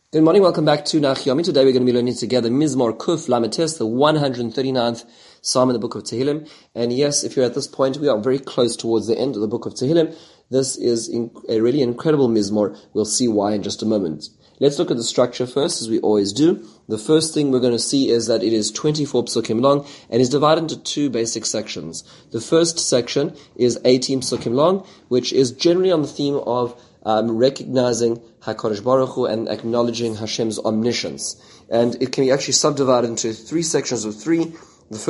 Good morning, welcome back to Nach Yomi. Today we're going to be learning together Mizmor Kuf Lametes, the 139th Psalm in the book of Tehillim. And yes, if you're at this point, we are very close towards the end of the book of Tehillim. This is a really incredible Mizmor. We'll see why in just a moment. Let's look at the structure first, as we always do. The first thing we're going to see is that it is 24 psukim long and is divided into two basic sections. The first section is 18 psukim long, which is generally on the theme of recognizing HaKadosh Baruch Hu and acknowledging Hashem's omniscience. And it can be actually subdivided into three sections of three. The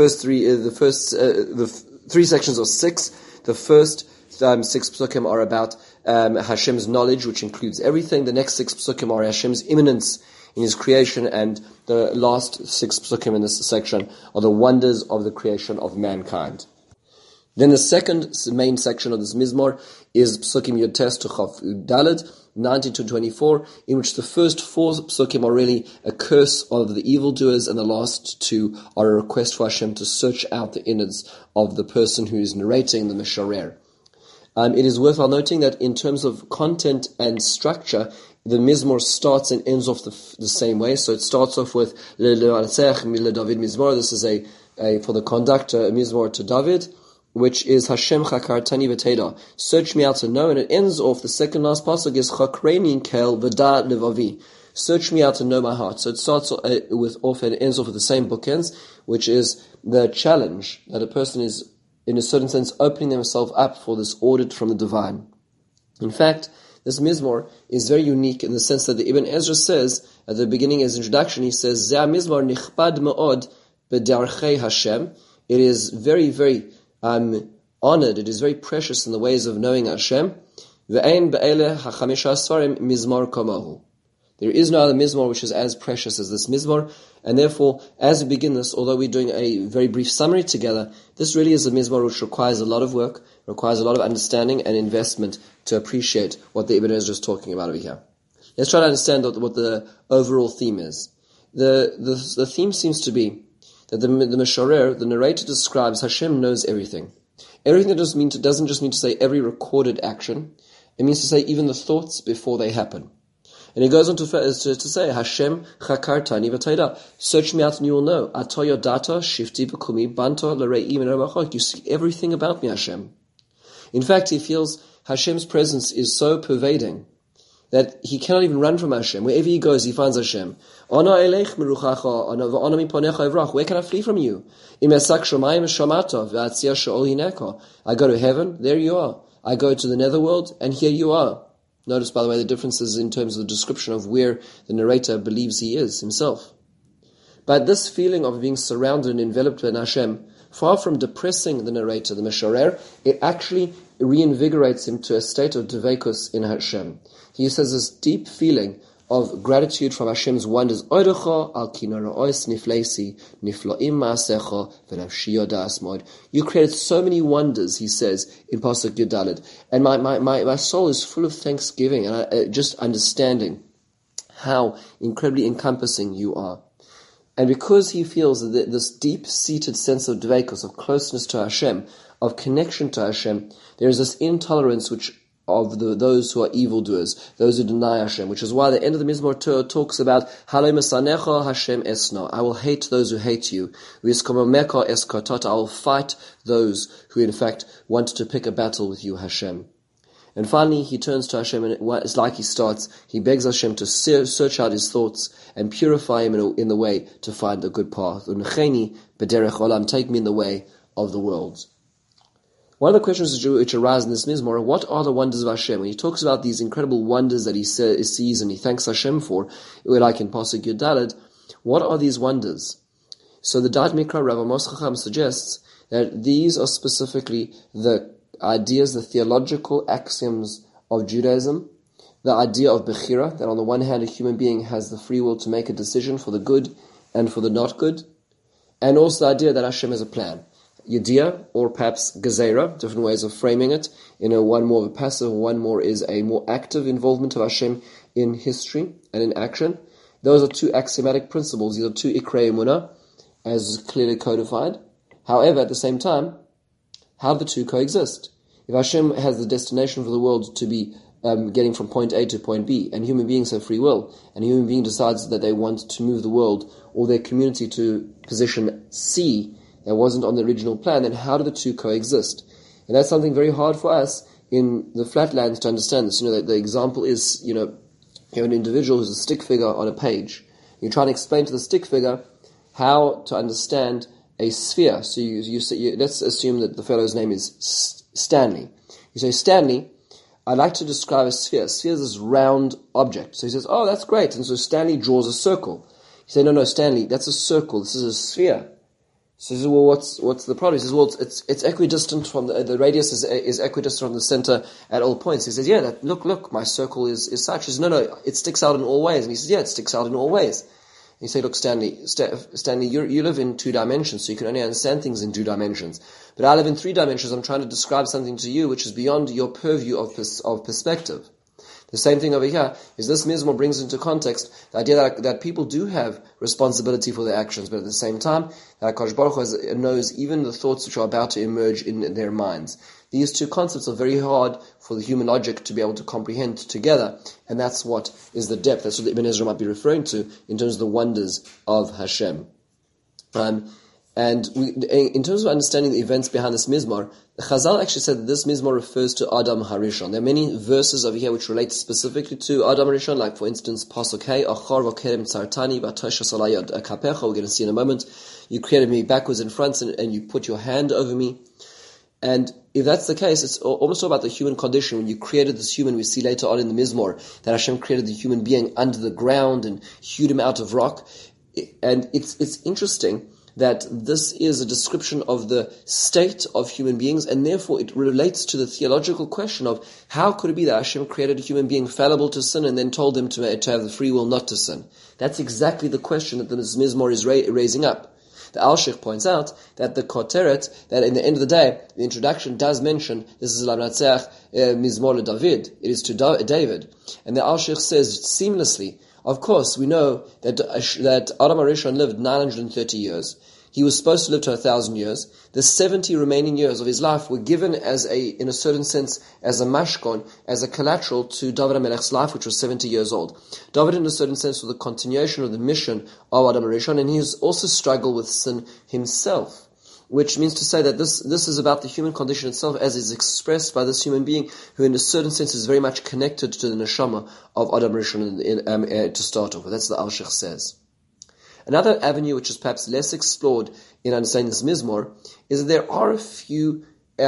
three sections of six. The first six psukim are about Hashem's knowledge, which includes everything. The next six psukim are Hashem's immanence in His creation, and the last six psukim in this section are the wonders of the creation of mankind. Then the second main section of this Mizmor is Psukim Yud Tes to Chaf Daled, 19 to 24, in which the first four Psukim are really a curse of the evildoers, and the last two are a request for Hashem to search out the innards of the person who is narrating the Misharer. It is worthwhile noting that in terms of content and structure, the Mizmor starts and ends off the same way. So it starts off with David Mizmor. This is a for the conductor, a Mizmor to David, which is Hashem chakartani v'teda, search me out to know, and it ends off, the second last pasuk is chakreini kel v'da levavi, search me out to know my heart. So it starts off and ends off with the same bookends, which is the challenge that a person is, in a certain sense, opening themselves up for this audit from the divine. In fact, this Mizmor is very unique in the sense that the Ibn Ezra says, at the beginning of his introduction, he says, Zeh Mizmor nichbad me'od b'darchei Hashem. It is very, very honored, it is very precious in the ways of knowing Hashem. Ve'ein be'ele ha'chamisha svarim mizmor komahu. There is no other Mizmor which is as precious as this Mizmor, and therefore, as we begin this, although we're doing a very brief summary together, this really is a Mizmor which requires a lot of work, requires a lot of understanding and investment to appreciate what the Ibn Ezra is talking about over here. Let's try to understand what the overall theme is. The theme seems to be that the Misharer, the narrator, describes Hashem knows everything. Everything that doesn't just mean to say every recorded action. It means to say even the thoughts before they happen. And it goes on to say, Hashem chakartani v'tayda, search me out and you will know. Atoyo data shifti v'kumi banto l're'i min ramachok. You see everything about me, Hashem. In fact, he feels Hashem's presence is so pervading that he cannot even run from Hashem. Wherever he goes, he finds Hashem. Where can I flee from you? I go to heaven, there you are. I go to the netherworld, and here you are. Notice, by the way, the differences in terms of the description of where the narrator believes he is himself. But this feeling of being surrounded and enveloped in Hashem, far from depressing the narrator, the Misharer, it actually reinvigorates him to a state of devekus in Hashem. He says this deep feeling of gratitude from Hashem's wonders. You created so many wonders, he says in Pasuk Yudalid, and my soul is full of thanksgiving and just understanding how incredibly encompassing you are. And because he feels that this deep-seated sense of dvekus, of closeness to Hashem, of connection to Hashem, there is this intolerance of those who are evildoers, those who deny Hashem, which is why the end of the Mizmor talks about Halei Mesanecha Hashem Esno. I will hate those who hate you. V'yiskomomeka eskotot. I will fight those who in fact want to pick a battle with you, Hashem. And finally, he turns to Hashem, and it's like he starts. He begs Hashem to search out his thoughts and purify him in the way to find the good path. Uncheni b'derech olam. Take me in the way of the world. One of the questions which arise in this Mizmor, what are the wonders of Hashem? When he talks about these incredible wonders that he sees and he thanks Hashem for, like in Pasuk Yudalid, what are these wonders? So the Da'at Mikra, Rav Amos Chacham, suggests that these are specifically the ideas, the theological axioms of Judaism, the idea of Bechira, that on the one hand a human being has the free will to make a decision for the good and for the not good, and also the idea that Hashem has a plan. Yediyah, or perhaps Gezerah, different ways of framing it. One more of a passive, one more is a more active involvement of Hashem in history and in action. Those are two axiomatic principles. These are two Ikrei Emunah, as clearly codified. However, at the same time, how the two coexist. If Hashem has the destination for the world to be getting from point A to point B, and human beings have free will, and a human being decides that they want to move the world or their community to position C that wasn't on the original plan, then how do the two coexist? And that's something very hard for us in the flatlands to understand this. The example is, you have an individual who's a stick figure on a page. You're trying to explain to the stick figure how to understand a sphere. So let's assume that the fellow's name is Stanley. You say, Stanley, I'd like to describe a sphere. A sphere is this round object. So he says, oh, that's great. And so Stanley draws a circle. You say, no, Stanley, that's a circle. This is a sphere. So he says, well, what's the problem? He says, well, it's equidistant from the radius is equidistant from the center at all points. He says, yeah, look, my circle is such. He says, no, it sticks out in all ways. And he says, yeah, it sticks out in all ways. And you say, look, Stanley, you live in 2 dimensions, so you can only understand things in 2 dimensions. But I live in 3 dimensions. I'm trying to describe something to you which is beyond your purview of perspective. The same thing over here is this Mizmor brings into context the idea that people do have responsibility for their actions, but at the same time, that HaKadosh Baruch Hu knows even the thoughts which are about to emerge in their minds. These two concepts are very hard for the human logic to be able to comprehend together, and that's what is the depth. That's what Ibn Ezra might be referring to in terms of the wonders of Hashem. In terms of understanding the events behind this Mizmor, the Chazal actually said that this Mizmor refers to Adam HaRishon. There are many verses over here which relate specifically to Adam HaRishon, like for instance, Pasuk Hey, Achar v'kerem tzartani v'tosha salayad kapecha. We're going to see in a moment. You created me backwards and fronts, and you put your hand over me. And if that's the case, it's almost all about the human condition. When you created this human, we see later on in the Mizmor that Hashem created the human being under the ground and hewed him out of rock. And it's interesting that this is a description of the state of human beings, and therefore it relates to the theological question of how could it be that Hashem created a human being fallible to sin and then told them to have the free will not to sin. That's exactly the question that the Mizmor is raising up. The Al-Sheikh points out that the Koteret, that in the end of the day, the introduction does mention, this is Lamnatzeach Mizmor LeDavid, it is to David. And the Al-Sheikh says seamlessly, of course, we know that Adam HaRishon lived 930 years. He was supposed to live to 1,000 years. The 70 remaining years of his life were given in a certain sense, as a mashkon, as a collateral to David HaMelech's life, which was 70 years old. David, in a certain sense, was the continuation of the mission of Adam HaRishon, and he has also struggled with sin himself. Which means to say that this is about the human condition itself as is expressed by this human being who in a certain sense is very much connected to the neshama of Adam HaRishon to start off with. That's what the Al-Sheikh says. Another avenue which is perhaps less explored in understanding this Mizmor is that there are a few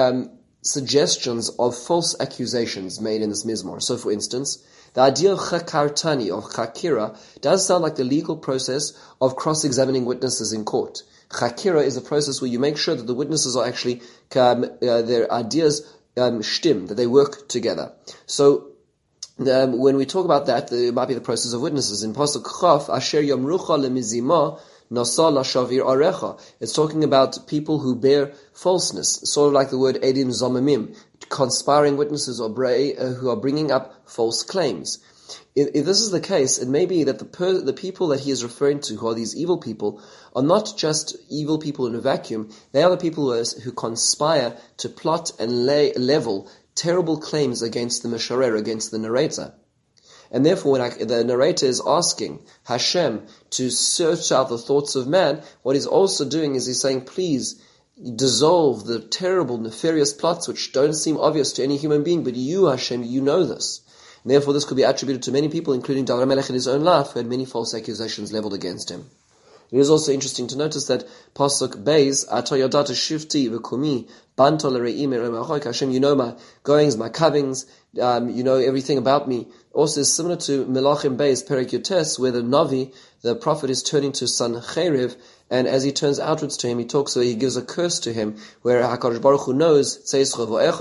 suggestions of false accusations made in this Mizmor. So for instance, the idea of chakartani, or chakira, does sound like the legal process of cross-examining witnesses in court. Chakira is a process where you make sure that the witnesses are actually, their ideas shtim, that they work together. So, when we talk about that, it might be the process of witnesses. In Pasuk Chaf, Asher Yamrucha lemizima nasa lashavir arecha. It's talking about people who bear falseness, sort of like the word edim zomamim, conspiring witnesses who are bringing up false claims. If this is the case, it may be that the people that he is referring to, who are these evil people, are not just evil people in a vacuum. They are the people who conspire to plot and level terrible claims against the Misharer, against the narrator. And therefore, when the narrator is asking Hashem to search out the thoughts of man, what he's also doing is he's saying, please dissolve the terrible, nefarious plots which don't seem obvious to any human being, but you, Hashem, you know this. And therefore, this could be attributed to many people, including David HaMelech in his own life, who had many false accusations leveled against him. It is also interesting to notice that Pasuk Beis, Ato yodata shifti v'kumi, banto l're'im ere'machoik, Hashem, you know my goings, my comings, you know everything about me. Also is similar to Melachim Beis, Perek Yotes, where the Navi, the prophet, is turning to Sancheriv, and as he turns outwards to him, he gives a curse to him, where HaKadosh Baruch Hu knows, his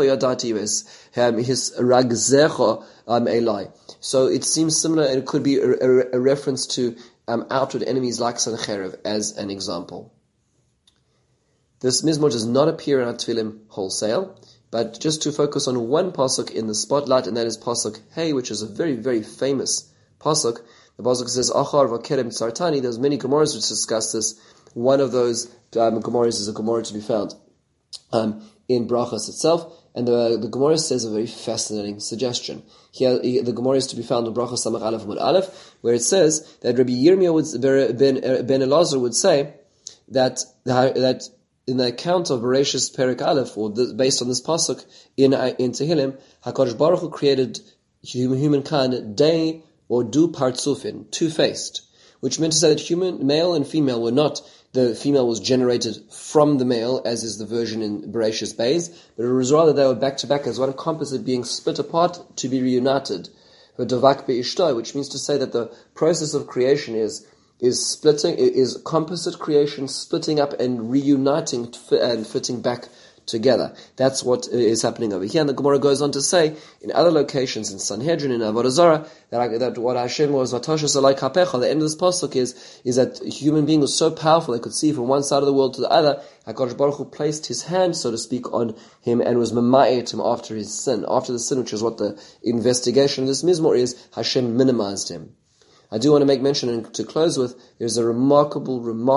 ragzecha elai. So it seems similar, and it could be a reference to outward enemies like Sancheriv as an example. This Mizmor does not appear in our Tefillim wholesale, but just to focus on one pasuk in the spotlight, and that is pasuk Hey, which is a very, very famous pasuk. The pasuk says, Achar v'kerem tzartani. There's many Gemaras which discuss this. One of those Gemaras is a Gemara to be found in Brachos itself, And the Gemara says a very fascinating suggestion. Here, the Gemara is to be found in Brachos Samach Aleph Amud Aleph, where it says that Rabbi Yirmiyah ben Elazar would say that in the account of Bereshis Perek Aleph, or based on this pasuk in Tehillim, HaKadosh Baruch Hu created humankind day or du partzufin, two-faced, which meant to say that male and female were not. The female was generated from the male, as is the version in Bereshis Beis, but it was rather they were back to back as one composite being split apart to be reunited. Which means to say that the process of creation is composite creation, splitting up and reuniting and fitting back together. That's what is happening over here. And the Gemara goes on to say, in other locations, in Sanhedrin, in Avodah Zarah, that what Hashem was, Vatoshes Alai Kapecha, the end of this pasuk is that a human being was so powerful they could see from one side of the world to the other. HaKadosh Baruch Hu placed his hand, so to speak, on him and was mema'et him after his sin. After the sin, which is what the investigation of this Mizmor is, Hashem minimized him. I do want to make mention, and to close with, there's a remarkable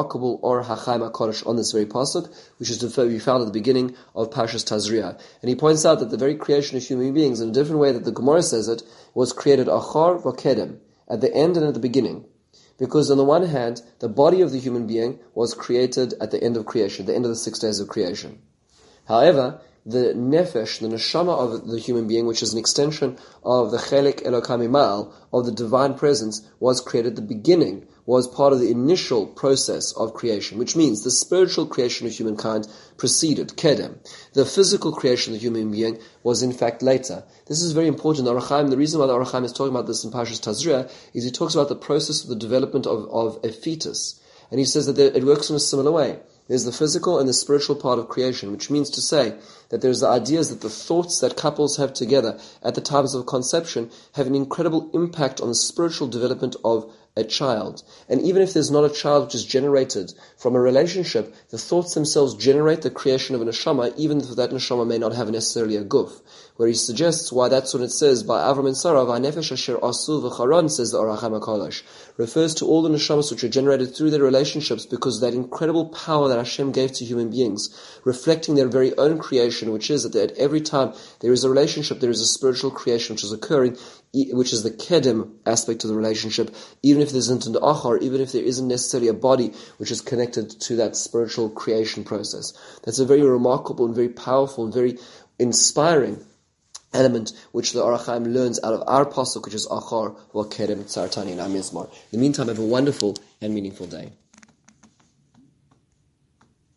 Or HaChaim HaKodesh on this very pasuk, which is to be found at the beginning of Parshas Tazria. And he points out that the very creation of human beings, in a different way that the Gemara says it, was created achar v'kedem, at the end and at the beginning. Because on the one hand, the body of the human being was created at the end of creation, the end of the 6 days of creation. However, the nefesh, the neshama of the human being, which is an extension of the chelik elokam imal, of the divine presence, was created at the beginning, was part of the initial process of creation, which means the spiritual creation of humankind preceded, kedem. The physical creation of the human being was in fact later. This is very important. The reason why the Or HaChaim is talking about this in Parshas Tazria is he talks about the process of the development of a fetus. And he says that it works in a similar way. There's the physical and the spiritual part of creation, which means to say that there's the ideas that the thoughts that couples have together at the times of conception have an incredible impact on the spiritual development of a child. And even if there's not a child which is generated from a relationship, the thoughts themselves generate the creation of a neshama, even if that neshama may not have necessarily a guf. Where he suggests why that's when it says by Avram and Sarah, "V'nefesh asher asu v'charan," says the Or HaChaim HaKodesh, refers to all the neshamas which are generated through their relationships, because of that incredible power that Hashem gave to human beings, reflecting their very own creation, which is that at every time there is a relationship, there is a spiritual creation which is occurring, which is the kedem aspect of the relationship, even if there isn't an achar, even if there isn't necessarily a body which is connected to that spiritual creation process. That's a very remarkable and very powerful and very inspiring element which the Or HaChaim learns out of our pasuk, which is achar wa kedem tzartani in our mizmor. In the meantime, have a wonderful and meaningful day.